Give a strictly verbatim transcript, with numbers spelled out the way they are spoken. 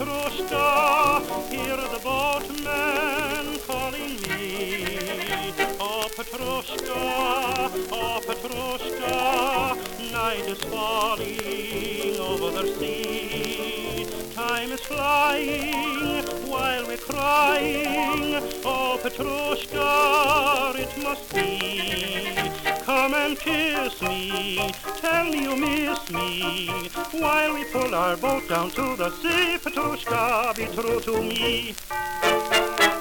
Petrushka, hear the boatman calling me. Oh, Petrushka, oh, Petrushka, night is falling over the sea. Time is flying while we're crying. Oh, Petrushka, it must be. Come and kiss me, tell me you miss me, while we pull our boat down to the sea. Petrushka, be true to me.